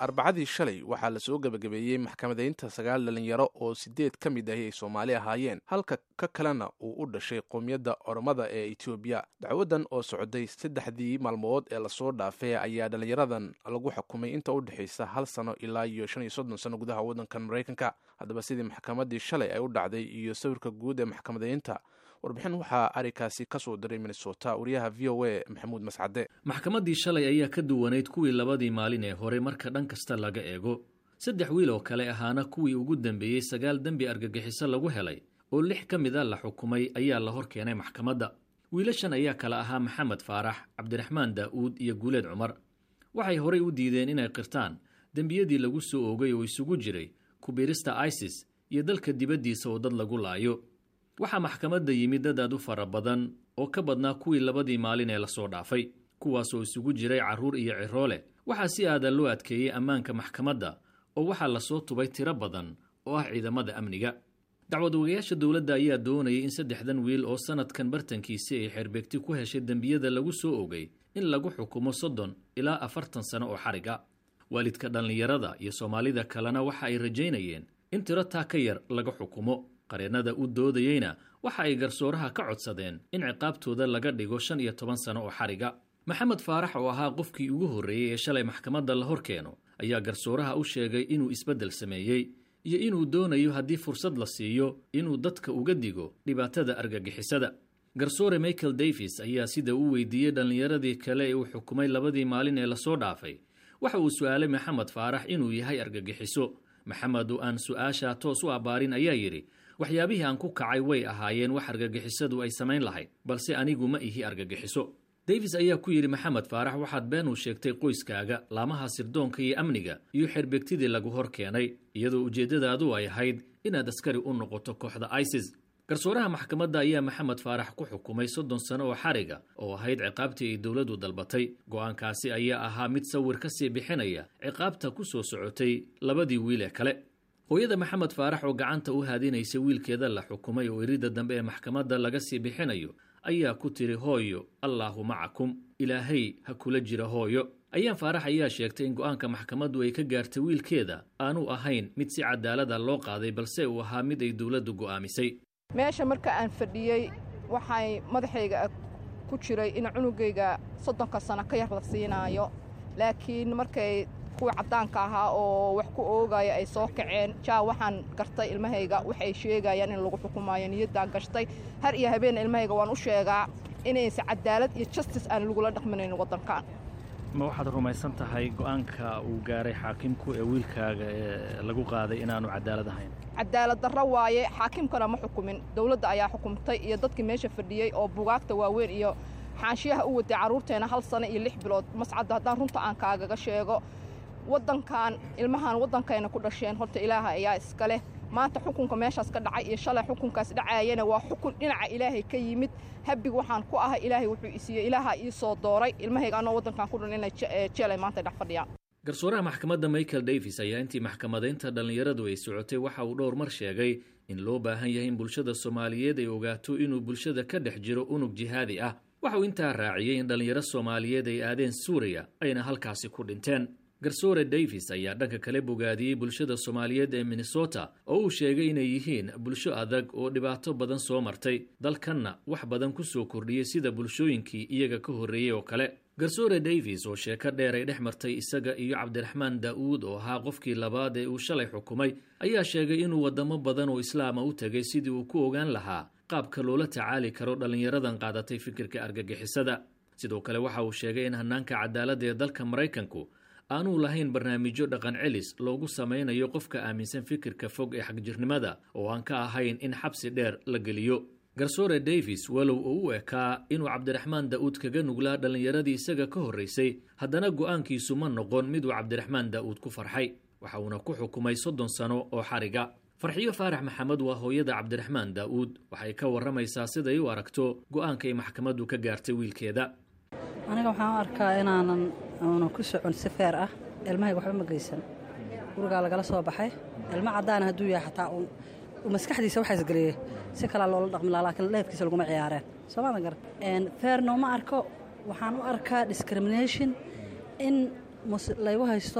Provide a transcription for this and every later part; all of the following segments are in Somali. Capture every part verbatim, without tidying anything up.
arbacadii shalay waxaa lasoo gebagabeeyey maxkamadeynta sagaal dhalinyaro oo sideed ka mid ahi ay soomaali ahaayeen halka ka kalena uu u dhashay qowmiyadda oromada ee etoobiya. dacwadan oo socday saddexdii maalmood ee lasoo dhaafay ayaa dhalinyaradan lagu xukumay inta u dhexaysa hal sano ilaa iyo shan iyo soddon sano gudaha waddankan maraykanka. haddaba sidii maxkamadii shalay ay u dhacday iyo sawirka guud ee maxkamadeynta, warbixin waxaa arikaasi ka soo diray Minnesota wariyaha V O A Maxamuud Mascade. maxkamadii shalay ayaa ka duwaneyd kuwii labadii maalin ee hore marka dhan kasta laga eego. saddex wiil oo kale ahaana kuwii ugu dambeeyey sagaal dembi argagixiso lagu helay oo lix ka mid a la xukumay ayaa la hor keenay maxkamadda. wiilashan ayaa kala ahaa Maxamed Faarax, Cabdiraxmaan Daa'uud iyo Guuleed Cumar. waxay horey u diideen inay qirtaan dembiyadii lagu soo oogay oo isugu jiray ku biirista ISIS iyo dalka dibaddiisa oo dad lagu laayo. waxaa maxkamadda yimid dad aad u fara badan oo ka badnaa kuwii labadii maalin ee lasoo dhaafay, kuwaasoo isugu jiray carruur iyo ciroole. waxaa si aadan loo adkeeyey ammaanka maxkamadda oo waxaa lasoo tubay tiro badan oo ah ciidamada amniga. dacwad ogayaasha dowladda ayaa doonayay in saddexdan wiil oo sanadkan bartankiisi ay xerbeegti ku heshay dembiyada lagu soo ogay in lagu xukumo soddon ilaa afartan sano oo xariga. waalidka dhallinyarada iyo soomaalida kalena waxa ay rajaynayeen in tiro taa ka yar laga xukumo. qareennada u doodayeyna waxa ay garsooraha ka codsadeen in ciqaabtooda laga dhigo shan iyo toban sano oo xariga. maxamed faarax oo ahaa qofkii ugu horreeyey ee shalay maxkamadda la hor keeno ayaa garsooraha u sheegay inuu isbeddel sameeyey iyo inuu doonayo haddii fursad la siiyo inuu dadka uga digo dhibaatada argagixisada. garsoore Michael Davis ayaa sida uu weydiiyey dhallinyaradii kale ee uu xukumay labadii maalin ee lasoo dhaafay. waxa uu su'aalay maxamed faarax inuu yahay argagixiso. maxamed oo aan su'aasha toos u abbaarin ayaa yidhi, waxyaabihii aan ku kacay way ahaayeen wax argagixisadu ay samayn lahayd, balse anigu ma ihi argagixiso. Davis ayaa ku yidhi maxamed faarax, waxaad been u sheegtay qoyskaaga, laamaha sirdoonka iyo amniga iyo xerbeegtidii lagu hor keenay, iyadoo ujeeddadaadu ay ahayd inaad askari u noqoto kooxda ISIS. garsooraha maxkamadda ayaa maxamed faarax ku xukumay soddon sano oo xariga oo ahayd ciqaabtii ay dowladdu dalbatay. go'aankaasi ayaa ahaa mid sawir ka sii bixinaya ciqaabta ku soo socotay labadii wiil ee kale. hooyada maxamed faarax oo gacanta u haadinaysa wiilkeeda la xukumay oo eridda dambe ee maxkamadda laga sii bixinayo ayaa ku tiri, hooyo, allaahu macakum, ilaahay ha kula jira hooyo. ayaan faarax ayaa sheegtay in go'aanka maxkamaddu ay ka gaartay wiilkeeda aanu ahayn mid si cadaalada loo qaaday, balse uu ahaa mid ay dowladdu go'aamisay. meesha marka aan fadhiyey waxay madaxayga ku jiray in cunugayga soddonka sano ka yar la siinaayo, laakiin markay kuwa caddaanka ahaa oo wax ku oogaya ay soo kaceen, jaa waxaan gartay ilmahayga waxay sheegayaan in lagu xukumaayo. niyaddaan gashtay har iyo habeen ilmahayga waan u sheegaa inaysan cadaalad iyo justice aan lagula dhaqminayn waddankan. ma waxaad rumaysan tahay go'aanka uu gaaray xaakimku ee wiilkaaga ee lagu qaaday inaanu cadaalad ahayn? cadaalad darro waaye, xaakimkana ma xukumin, dowladda ayaa xukumtay iyo dadkii meesha fadhiyey oo bugaagta waaweyn iyo xaanshiyaha u waday carruurteena hal sano iyo lix bilood. mascadda haddaan runta aan kaagaga sheego, waddankan ilmahan waddankayna ku dhasheen, horta ilaaha ayaa iska leh. maanta xukunka meeshaas ka dhacay iyo shalay xukunkaas dhacaayana waa xukun dhinaca ilaahay ka yimid. habig waxaan ku ahay ilaahay wuxuu isiiyey, ilaaha ii soo dooray ilmahayga anoo waddankan ku dhan inay jeelay maanta dhex fadhiyaan. garsooraha maxkamadda Michael Davis ayaa intii maxkamadeynta dhallinyaradu ay socotay waxa uu dhowr mar sheegay in loo baahan yahay in bulshada Soomaaliyeed ay ogaato inuu bulshada ka dhex jiro unug jihaadi ah. waxa uu intaa raaciyey in dhallinyaro Soomaaliyeed ay aadeen Suuriya ayna halkaasi ku dhinteen. garsoore Davis ayaa dhanka kale bogaadiyey bulshada Soomaaliyeed ee Minnesota oo uu sheegay inay yihiin bulsho adag oo dhibaato badan soo martay, dalkanna wax badan ku soo kordhiyey sida bulshooyinkii iyaga ka horreeyey oo kale. garsoore Davis oo sheeko dheer ay dhex martay isaga iyo Cabdiraxmaan Daa'uud oo ahaa qofkii labaad ee uu shalay xukumay ayaa sheegay inuu wadamo badan oo islaama u tagay sidii uu ku ogaan lahaa qaabka loola tacaali karo dhallinyaradan qaadatay fikirka argagixisada. sidoo kale waxa uu sheegay in hanaanka cadaaladda ee dalka Maraykanku aanu lahayn barnaamijyo dhaqan celis loogu samaynayo qofka aaminsan fikirka fog ee xagjirnimada oo aan ka ahayn in xabsi dheer la geliyo. garsoore Davis walow uu u ekaa inuu Cabdiraxmaan Daa'uud kaga nuglaa dhallinyaradii isaga ka horreysay, haddana go'aankiisu ma noqon mid uu Cabdiraxmaan Daa'uud ku farxay. waxa uuna ku xukumay soddon sano oo xariga. farxiyo faarax maxamed waa hooyada Cabdiraxmaan Daa'uud. waxay ka warramaysaa siday u aragto go'aanka ay maxkamaddu ka gaartay wiilkeeda. aniga waxaan u arkaa inaanan aanu ku socon si feer ah, ilmahayga waxba ma geysan. gurigaa lagala soo baxay, ilmo caddaan hadduu yahay xataa uu maskaxdiisa waxaa isgeliyey si kalaa loola dhaqmi lahaa, laakiin leefkiisa laguma ciyaareen. soo maadan garan feerna uma arko. waxaan u arkaa discrimination in laygu haysto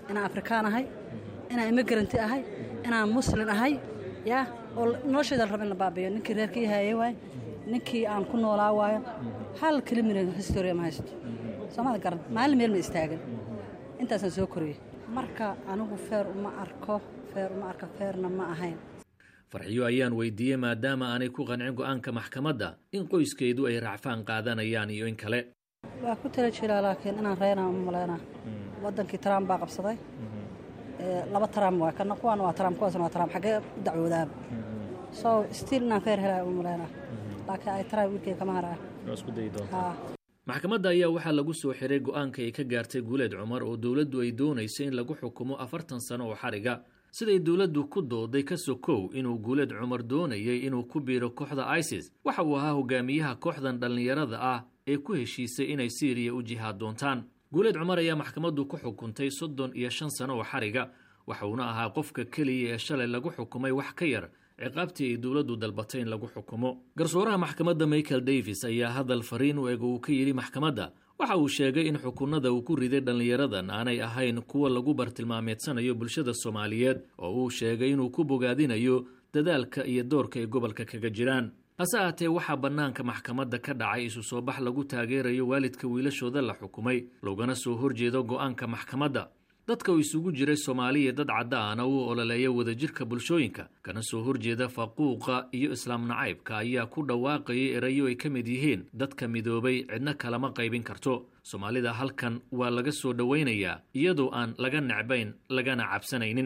inaan afrikaan ahay inaan immigrant ahay inaan muslim ahay yaa oo noloshayda la rabo in la baabiyo ninkii reerkii haayay waay ninkii aan ku noolaa waayo hal kilimina historia ma haysto soomada garan maalin meel ma istaagan intaasaan soo koriyey marka anigu feer uma arko feer uma arka feerna ma ahayn farxiyo ayaan weydiiyey maadaama aanay ku qancin go'aanka maxkamadda in qoyskeedu ay racfaan qaadanayaan iyo in kale waa ku tala jiraa laakiin inaan reynaa uma malaynaa waddankii trump baa qabsaday laba trump waa kana kuwaana waa trump kuwaasna waa trump xaggee u dacwoodaaba so stiil inaan feer helaa uma malaynaa laakiin ay trump wiilkay kama haraa maxkamadda ayaa waxaa lagu soo xiray go'aanka ay ka gaartay Guuleed Cumar oo dawladdu ay doonayso in lagu xukumo afartan sano oo xariga siday dawladdu ku dooday ka sokow inuu Guuleed Cumar doonayay inuu ku biiro kooxda ISIS waxa uu ahaa hogaamiyaha kooxdan dhalinyarada ah ee ku heshiisay inay Syria u jihaad doontaan Guuleed Cumar ayaa maxkamaddu ku xukuntay soddon iyo shan sano oo xariga waxa uu ahaa qofka kaliya ee shalay lagu xukumay wax ka yar ciqaabtii ay dawladdu dalbatay in lagu xukumo garsooraha maxkamadda Michael Davis ayaa hadal fariin u eg uu ka yiri maxkamadda waxa uu sheegay in xukunada uu ku riday dhalinyaradan aanay ahayn kuwa lagu bartilmaameedsanayo bulshada Soomaaliyeed oo uu sheegay inuu ku bogaadinayo dadaalka iyo doorka ay gobolka kaga jiraan hase ahaatee waxaa bannaanka maxkamadda ka dhacay isu soo bax lagu taageerayo waalidka wiilashooda la xukumay loogana soo horjeedo go'aanka maxkamadda dadka uu isugu jiray Soomaaliya dad caddaana uu ololeeyo wadajirka bulshooyinka kana soo horjeeda faquuqa iyo islaam nacaybka ayaa ku dhawaaqay erayo ay kamid yihiin dadka midoobay cidna kala ma qaybin karto Soomaalida halkan waa laga soo dhaweynayaa iyadoo aan laga nacbayn lagana cabsanaynin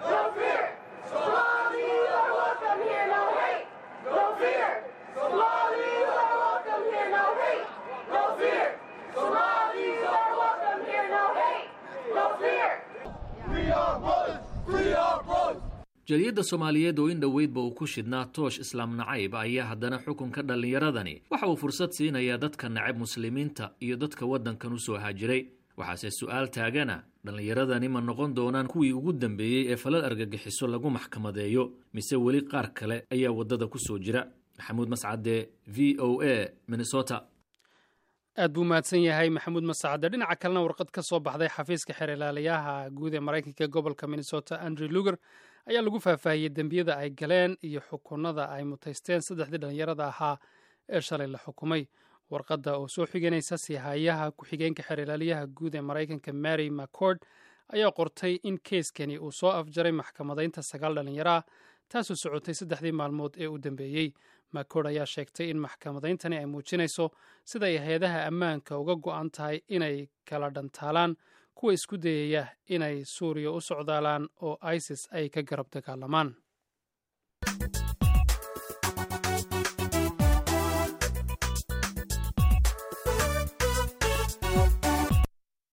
jaliyada Soomaaliyeed oo in dhaweydba uu ku shidnaa toosh islaam nacayb ayaa haddana xukunka dhalinyaradani waxa uu fursad siinayaa dadka nacayb muslimiinta iyo dadka waddankan u soo haajiray waxaase su'aal taagana dhalinyaradani ma noqon doonaan kuwii ugu dambeeyey ee falal argagixiso lagu maxkamadeeyo mise weli qaar kale ayaa waddada ku soo jira maxamuud mascade v o a Minnesota aad buu mahadsan yahay maxamuud mascade dhinaca kalena warqad ka soo baxday xafiiska xeer ilaaliyaha guud ee Mareykanka gobolka Minnesota Andrew Lugar ayaa lagu faahfaahiyey dembiyada ay galeen iyo xukunada ay mutaysteen saddexdii dhalinyarada ahaa ee shalay la xukumay warqadda oo soo xiganaysa sihayaha ku-xigeenka xeer ilaaliyaha guud ee Mareykanka Mary McCord ayaa qortay in keeskani uu soo afjaray maxkamadaynta sagaal dhalinyaro ah taasoo socotay saddexdii maalmood ee u dambeeyey McCord ayaa sheegtay in maxkamadayntani ay muujinayso sida ay hay-adaha ammaanka uga go'an tahay inay kala dhantaalaan kuwa isku dayaya inay Suuriya u socdaalaan oo ISIS ay ka garab dagaalamaan